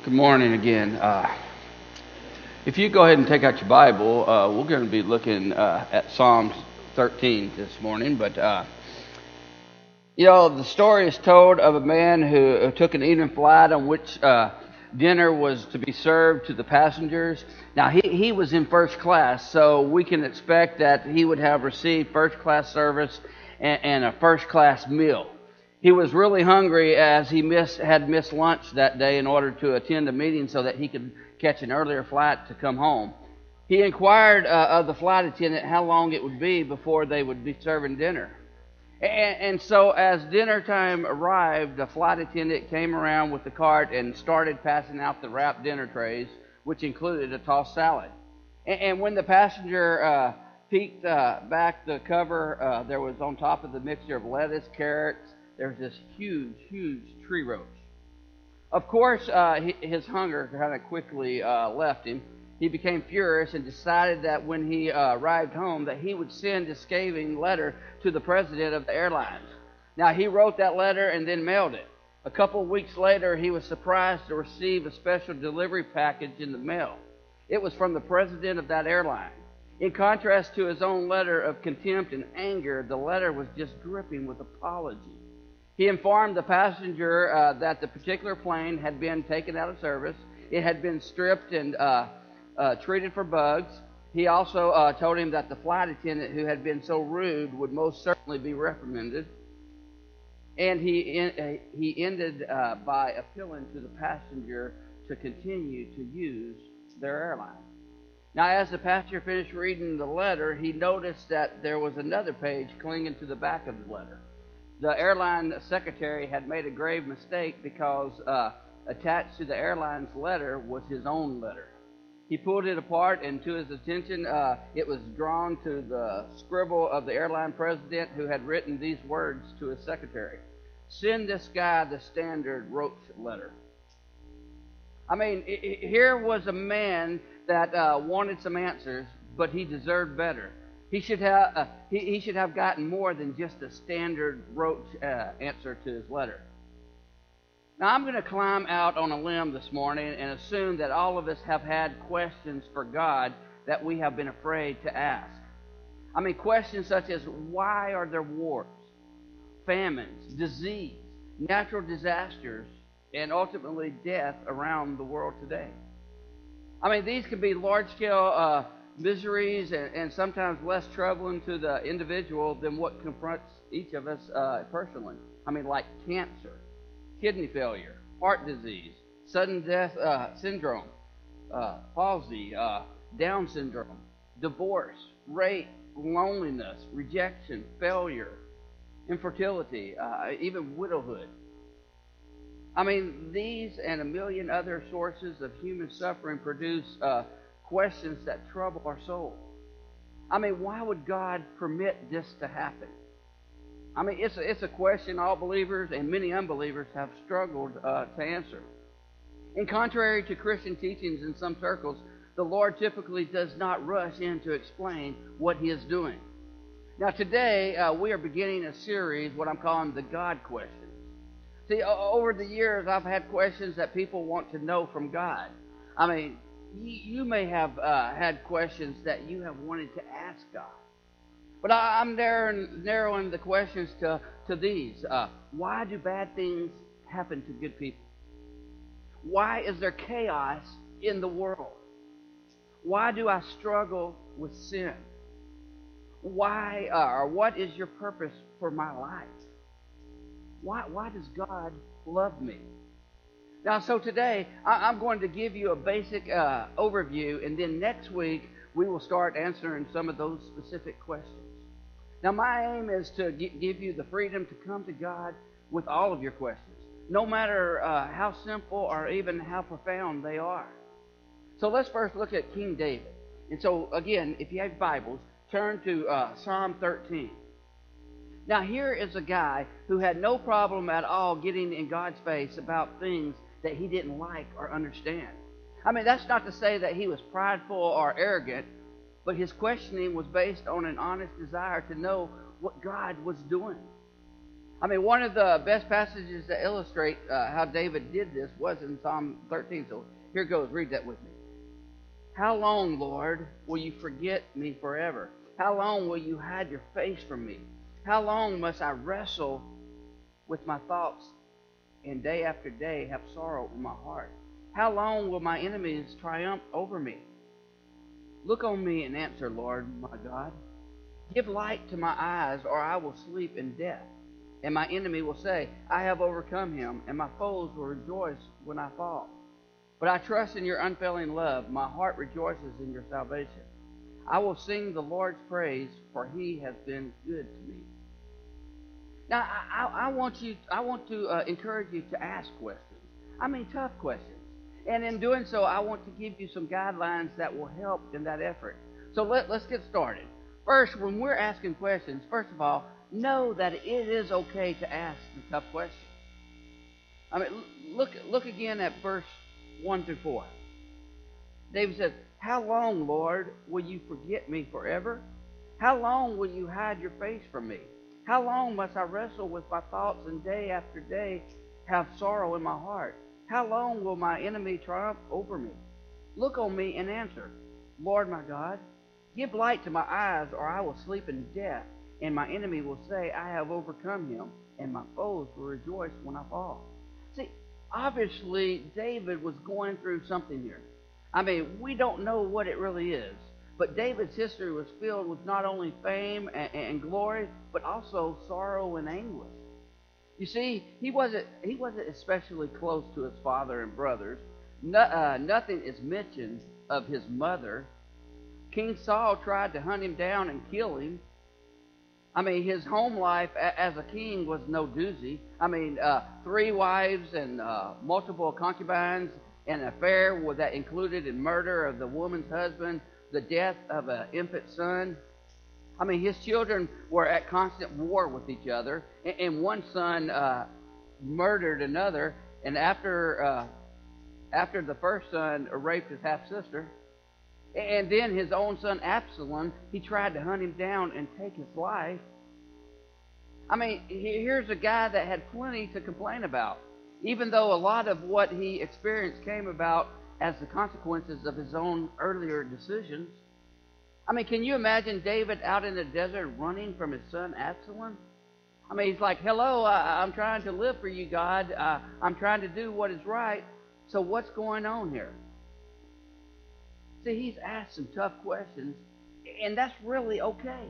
Good morning again. If you go ahead and take out your Bible, we're going to be looking at Psalms 13 this morning. But, the story is told of a man who took an evening flight on which dinner was to be served to the passengers. Now, he was in first class, so we can expect that he would have received first class service and a first class meal. He was really hungry as he had missed lunch that day in order to attend a meeting so that he could catch an earlier flight to come home. He inquired of the flight attendant how long it would be before they would be serving dinner. And so as dinner time arrived, the flight attendant came around with the cart and started passing out the wrapped dinner trays, which included a tossed salad. And when the passenger peeked back the cover, there was on top of the mixture of lettuce, carrots, there's this huge tree roach. Of course, his hunger kind of quickly left him. He became furious and decided that when he arrived home that he would send a scathing letter to the president of the airlines. Now, he wrote that letter and then mailed it. A couple of weeks later, he was surprised to receive a special delivery package in the mail. It was from the president of that airline. In contrast to his own letter of contempt and anger, the letter was just dripping with apology. He informed the passenger that the particular plane had been taken out of service. It had been stripped and treated for bugs. He also told him that the flight attendant who had been so rude would most certainly be reprimanded. And he ended by appealing to the passenger to continue to use their airline. Now, as the passenger finished reading the letter, he noticed that there was another page clinging to the back of the letter. The airline secretary had made a grave mistake because attached to the airline's letter was his own letter. He pulled it apart, and to his attention, it was drawn to the scribble of the airline president who had written these words to his secretary: "Send this guy the standard roach letter." I mean, here was a man that wanted some answers, but he deserved better. He should have gotten more than just a standard roach answer to his letter. Now, I'm going to climb out on a limb this morning and assume that all of us have had questions for God that we have been afraid to ask. I mean, questions such as, why are there wars, famines, disease, natural disasters, and ultimately death around the world today? I mean, these could be large-scale miseries and sometimes less troubling to the individual than what confronts each of us personally. I mean, like cancer, kidney failure, heart disease, sudden death syndrome, palsy, Down syndrome, divorce, rape, loneliness, rejection, failure, infertility, even widowhood. I mean, these and a million other sources of human suffering produce questions that trouble our soul. I mean, why would God permit this to happen? I mean, it's a question all believers and many unbelievers have struggled to answer. And contrary to Christian teachings in some circles, the Lord typically does not rush in to explain what He is doing. Now, today, we are beginning a series, what I'm calling the God Questions. See, over the years, I've had questions that people want to know from God. I mean, you may have had questions that you have wanted to ask God. But I'm narrowing the questions to these. Why do bad things happen to good people? Why is there chaos in the world? Why do I struggle with sin? Why or what is your purpose for my life? Why does God love me? Now, so today, I'm going to give you a basic overview, and then next week, we will start answering some of those specific questions. Now, my aim is to give you the freedom to come to God with all of your questions, no matter how simple or even how profound they are. So let's first look at King David. And so, again, if you have Bibles, turn to Psalm 13. Now, here is a guy who had no problem at all getting in God's face about things that he didn't like or understand. I mean, that's not to say that he was prideful or arrogant, but his questioning was based on an honest desire to know what God was doing. I mean, one of the best passages that illustrate how David did this was in Psalm 13. So here goes. Read that with me. How long, Lord, will you forget me forever? How long will you hide your face from me? How long must I wrestle with my thoughts and day after day have sorrow in my heart? How long will my enemies triumph over me? Look on me and answer, Lord, my God. Give light to my eyes, or I will sleep in death. And my enemy will say, I have overcome him, and my foes will rejoice when I fall. But I trust in your unfailing love. My heart rejoices in your salvation. I will sing the Lord's praise, for he has been good to me. Now, I want to encourage you to ask questions. I mean, tough questions. And in doing so, I want to give you some guidelines that will help in that effort. So let's get started. First, when we're asking questions, first of all, know that it is okay to ask the tough questions. I mean, look again at verse 1 through 4. David says, how long, Lord, will you forget me forever? How long will you hide your face from me? How long must I wrestle with my thoughts and day after day have sorrow in my heart? How long will my enemy triumph over me? Look on me and answer, Lord my God. Give light to my eyes, or I will sleep in death, and my enemy will say, I have overcome him, and my foes will rejoice when I fall. See, obviously, David was going through something here. I mean, we don't know what it really is, but David's history was filled with not only fame and glory, but also sorrow and anguish. You see, he wasn't especially close to his father and brothers. Nothing is mentioned of his mother. King Saul tried to hunt him down and kill him. I mean, his home life as a king was no doozy. I mean, 3 wives and multiple concubines, an affair that included the murder of the woman's husband, the death of an infant son. I mean, his children were at constant war with each other, and one son murdered another, and after the first son raped his half-sister, and then his own son Absalom, he tried to hunt him down and take his life. I mean, here's a guy that had plenty to complain about, even though a lot of what he experienced came about as the consequences of his own earlier decisions. I mean, can you imagine David out in the desert running from his son Absalom? I mean, he's like, hello, I'm trying to live for you, God. I'm trying to do what is right. So what's going on here? See, he's asked some tough questions, and that's really okay.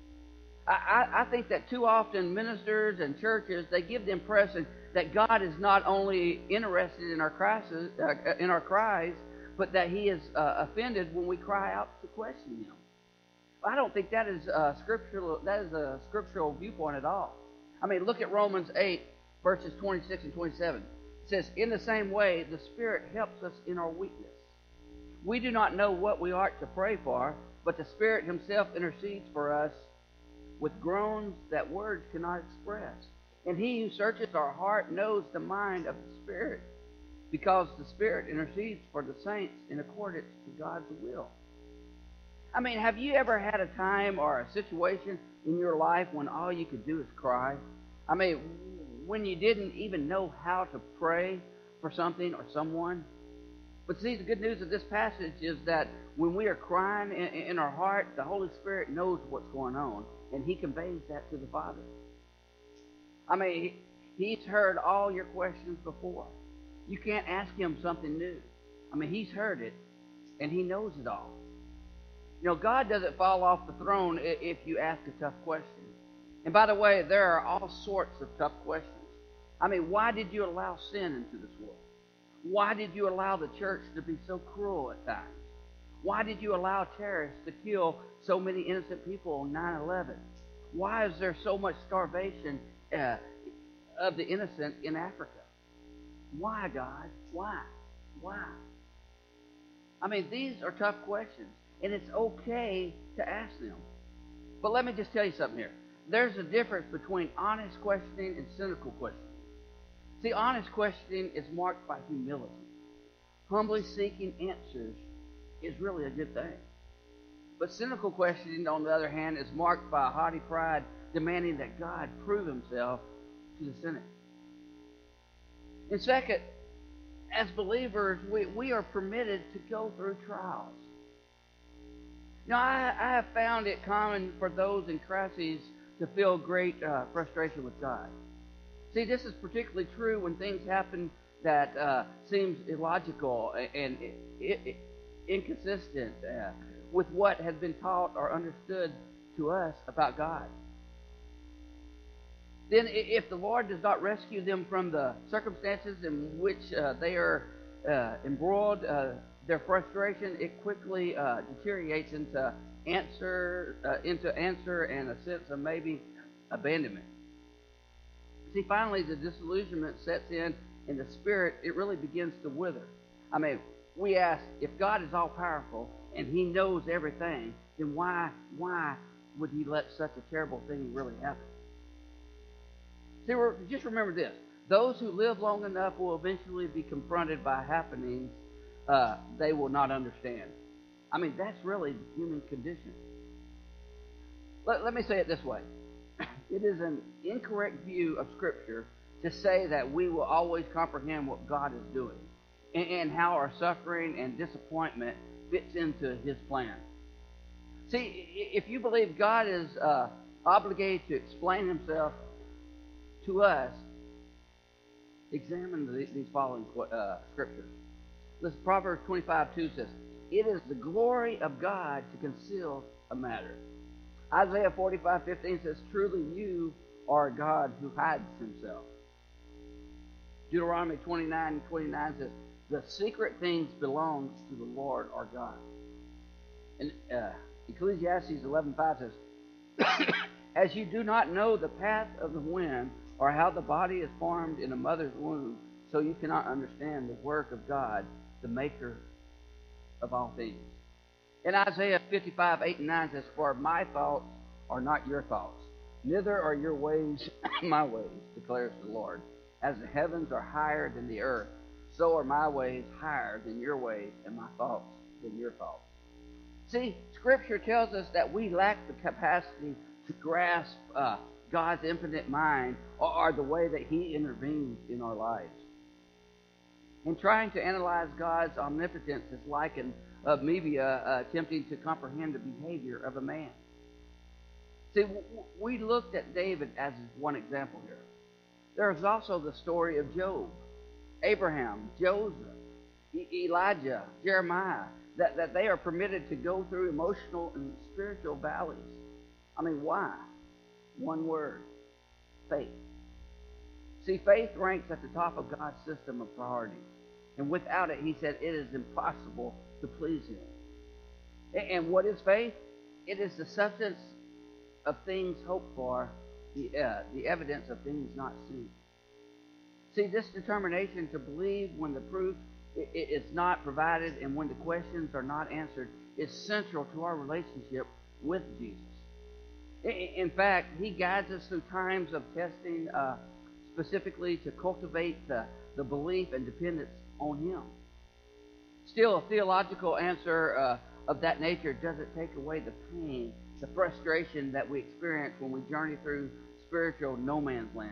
I think that too often ministers and churches, they give the impression that God is not only interested in our cries, but that he is offended when we cry out to question him. I don't think that is a scriptural viewpoint at all. I mean, look at Romans 8, verses 26 and 27. It says, in the same way, the Spirit helps us in our weakness. We do not know what we ought to pray for, but the Spirit himself intercedes for us with groans that words cannot express. And he who searches our heart knows the mind of the Spirit, because the Spirit intercedes for the saints in accordance to God's will. I mean, have you ever had a time or a situation in your life when all you could do is cry? I mean, when you didn't even know how to pray for something or someone? But see, the good news of this passage is that when we are crying in our heart, the Holy Spirit knows what's going on, and he conveys that to the Father. I mean, he's heard all your questions before. You can't ask him something new. I mean, he's heard it, and he knows it all. You know, God doesn't fall off the throne if you ask a tough question. And by the way, there are all sorts of tough questions. I mean, why did you allow sin into this world? Why did you allow the church to be so cruel at times? Why did you allow terrorists to kill so many innocent people on 9/11? Why is there so much starvation of the innocent in Africa? Why, God? Why? Why? I mean, these are tough questions, and it's okay to ask them. But let me just tell you something here. There's a difference between honest questioning and cynical questioning. See, honest questioning is marked by humility. Humbly seeking answers is really a good thing. But cynical questioning, on the other hand, is marked by haughty pride, demanding that God prove himself to the Senate. And second, as believers, we are permitted to go through trials. Now, I have found it common for those in crises to feel great frustration with God. See, this is particularly true when things happen that seems illogical and inconsistent with what has been taught or understood to us about God. Then if the Lord does not rescue them from the circumstances in which they are embroiled, their frustration, it quickly deteriorates into answer and a sense of maybe abandonment. See, finally, the disillusionment sets in, and the spirit, it really begins to wither. I mean, we ask, if God is all-powerful and He knows everything, then why would He let such a terrible thing really happen? See, just remember this. Those who live long enough will eventually be confronted by happenings they will not understand. I mean, that's really the human condition. Let me say it this way. It is an incorrect view of Scripture to say that we will always comprehend what God is doing and how our suffering and disappointment fits into His plan. See, if you believe God is obligated to explain Himself to us, examine these following scriptures. Listen, Proverbs 25:2 says, "It is the glory of God to conceal a matter." Isaiah 45:15 says, "Truly you are a God who hides Himself." Deuteronomy 29:29 says, "The secret things belongs to the Lord our God." And Ecclesiastes 11:5 says, "As you do not know the path of the wind, or how the body is formed in a mother's womb, so you cannot understand the work of God, the maker of all things." In Isaiah 55:8-9 says, "For my thoughts are not your thoughts, neither are your ways my ways, declares the Lord. As the heavens are higher than the earth, so are my ways higher than your ways, and my thoughts than your thoughts." See, Scripture tells us that we lack the capacity to grasp God's infinite mind or the way that He intervenes in our lives. And trying to analyze God's omnipotence is like an amoeba attempting to comprehend the behavior of a man. See, we looked at David as one example here. There is also the story of Job, Abraham, Joseph, Elijah, Jeremiah, that they are permitted to go through emotional and spiritual valleys. I mean, why? One word: faith. See, faith ranks at the top of God's system of priorities. And without it, He said, it is impossible to please Him. And what is faith? It is the substance of things hoped for, the evidence of things not seen. See, this determination to believe when the proof is not provided and when the questions are not answered is central to our relationship with Jesus. In fact, He guides us through times of testing, specifically to cultivate the belief and dependence on Him. Still, a theological answer of that nature doesn't take away the pain, the frustration that we experience when we journey through spiritual no man's land.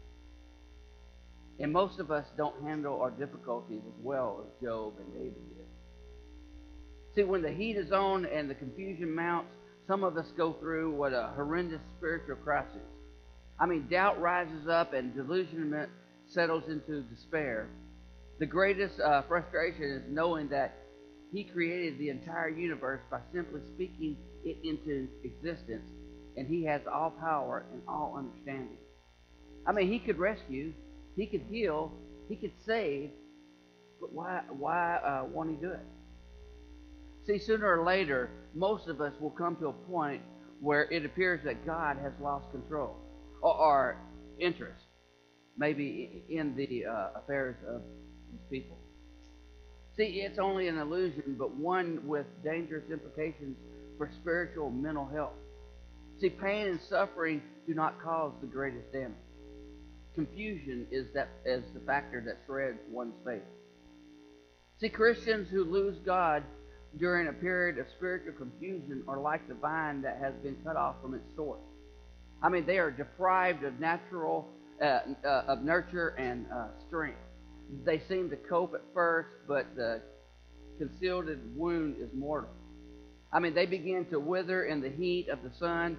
And most of us don't handle our difficulties as well as Job and David did. See, when the heat is on and the confusion mounts, some of us go through what a horrendous spiritual crisis. I mean, doubt rises up and delusionment settles into despair. The greatest frustration is knowing that He created the entire universe by simply speaking it into existence, and He has all power and all understanding. I mean, He could rescue, He could heal, He could save, but why won't He do it? See, sooner or later, most of us will come to a point where it appears that God has lost control or interest, maybe in the affairs of His people. See, it's only an illusion, but one with dangerous implications for spiritual and mental health. See, pain and suffering do not cause the greatest damage. Confusion is the factor that shreds one's faith. See, Christians who lose God during a period of spiritual confusion are like the vine that has been cut off from its source. I mean, they are deprived of natural of nurture and strength. They seem to cope at first, but the concealed wound is mortal. I mean, they begin to wither in the heat of the sun.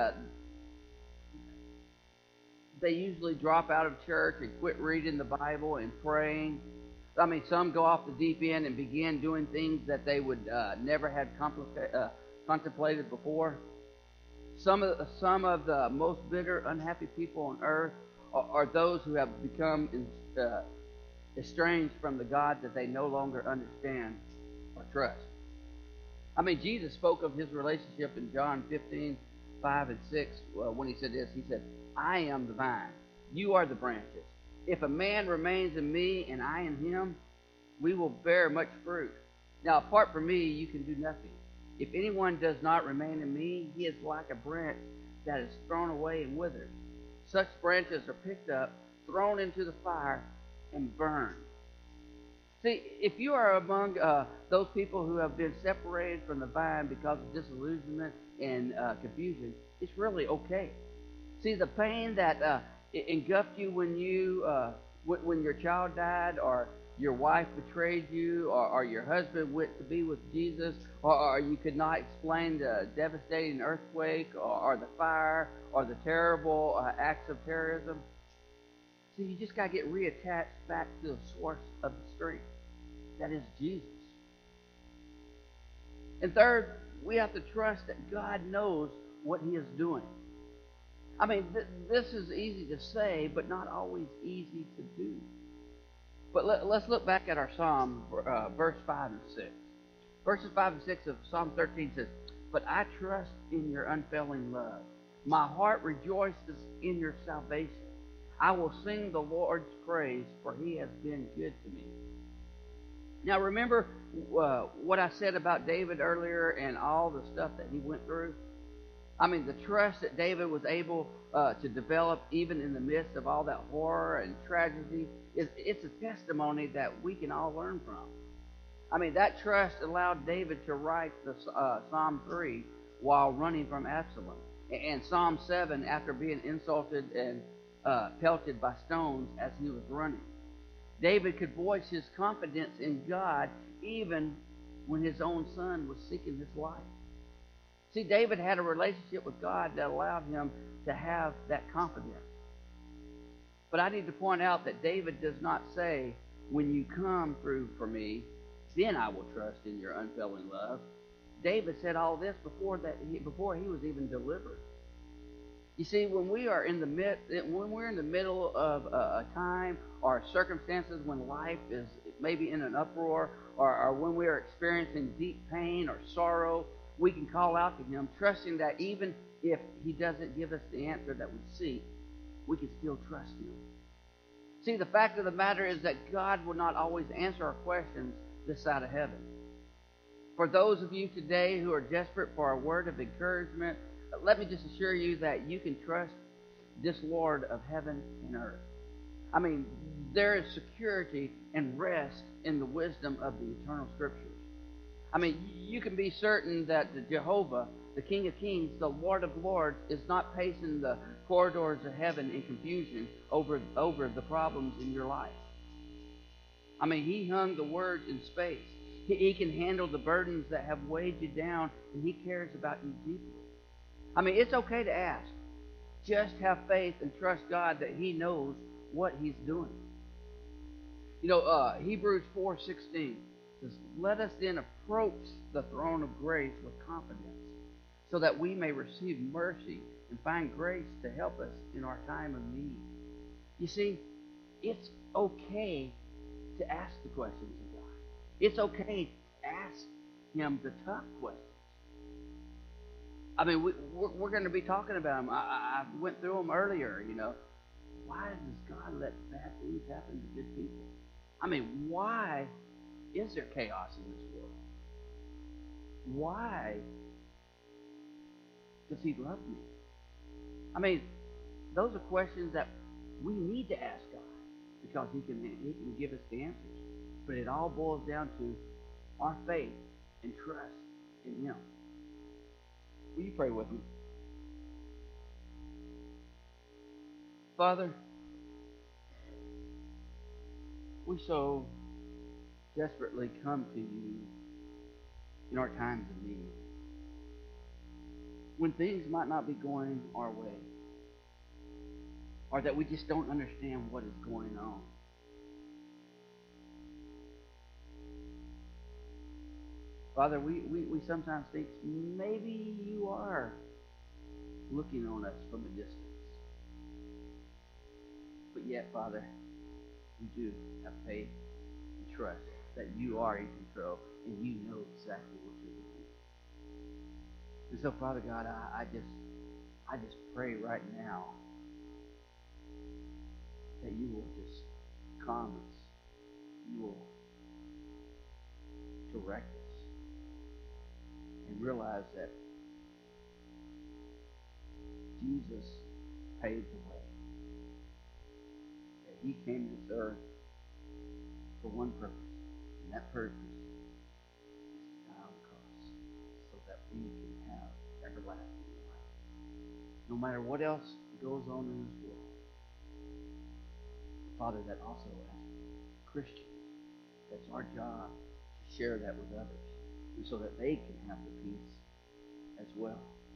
They usually drop out of church and quit reading the Bible and praying. I mean, some go off the deep end and begin doing things that they would never have contemplated before. Some of the most bitter, unhappy people on earth are those who have become estranged from the God that they no longer understand or trust. I mean, Jesus spoke of his relationship in John 15:5 and 6 when he said this. He said, I am the vine, you are the branches. If a man remains in me and I in him, we will bear much fruit. Now, apart from me, you can do nothing. If anyone does not remain in me, he is like a branch that is thrown away and withers. Such branches are picked up, thrown into the fire, and burned. See, if you are among those people who have been separated from the vine because of disillusionment and confusion, it's really okay. See, the pain that engulfed you when your child died, or your wife betrayed you, or your husband went to be with Jesus, or you could not explain the devastating earthquake, or the fire, or the terrible acts of terrorism. See, you just got to get reattached back to the source of the strength. That is Jesus. And third, we have to trust that God knows what he is doing. I mean, this is easy to say, but not always easy to do. But let's look back at our psalm, verse 5 and 6. Verses 5 and 6 of Psalm 13 says, But I trust in your unfailing love. My heart rejoices in your salvation. I will sing the Lord's praise, for he has been good to me. Now remember what I said about David earlier and all the stuff that he went through? I mean, the trust that David was able to develop even in the midst of all that horror and tragedy, it's a testimony that we can all learn from. I mean, that trust allowed David to write the Psalm 3 while running from Absalom. And Psalm 7 after being insulted and pelted by stones as he was running. David could voice his confidence in God even when his own son was seeking his life. See, David had a relationship with God that allowed him to have that confidence. But I need to point out that David does not say, when you come through for me, then I will trust in your unfailing love. David said all this before he was even delivered. You see, when we're in the middle of a time or circumstances when life is maybe in an uproar, or when we are experiencing deep pain or sorrow, we can call out to him, trusting that even if he doesn't give us the answer that we seek, we can still trust him. See, the fact of the matter is that God will not always answer our questions this side of heaven. For those of you today who are desperate for a word of encouragement, let me just assure you that you can trust this Lord of heaven and earth. I mean, there is security and rest in the wisdom of the eternal scriptures. I mean, you can be certain that the Jehovah, the King of Kings, the Lord of Lords, is not pacing the corridors of heaven in confusion over the problems in your life. I mean, he hung the words in space. He can handle the burdens that have weighed you down, and he cares about you deeply. I mean, it's okay to ask. Just have faith and trust God that he knows what he's doing. You know, Hebrews 4:16 says, Let us then approach the throne of grace with confidence, so that we may receive mercy and find grace to help us in our time of need. You see, it's okay to ask the questions of God. It's okay to ask him the tough questions. I mean, we're going to be talking about them. I went through them earlier, you know. Why does God let bad things happen to good people? I mean, why is there chaos in this world? Why does he love me? I mean, those are questions that we need to ask God, because he can give us the answers. But it all boils down to our faith and trust in him. Will you pray with me? Father, We so desperately come to you in our times of need. When things might not be going our way, or that we just don't understand what is going on. Father, we sometimes think maybe you are looking on us from a distance. But yet, Father, we do have faith and trust that you are in control and you know exactly what you're doing. And so, Father God, I just pray right now that you will just calm us. You will direct us and realize that Jesus paved the way. That he came to this earth for one purpose, and that purpose is to die on the cross so that we can have everlasting life. No matter what else goes on in this world, Father, that also as Christians, that's our job to share that with others, and so that they can have the peace as well.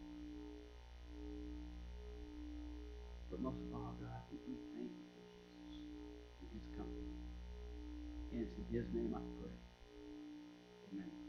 But most of all, God, we thank you for Jesus and his company. And it's in his name I pray. Amen.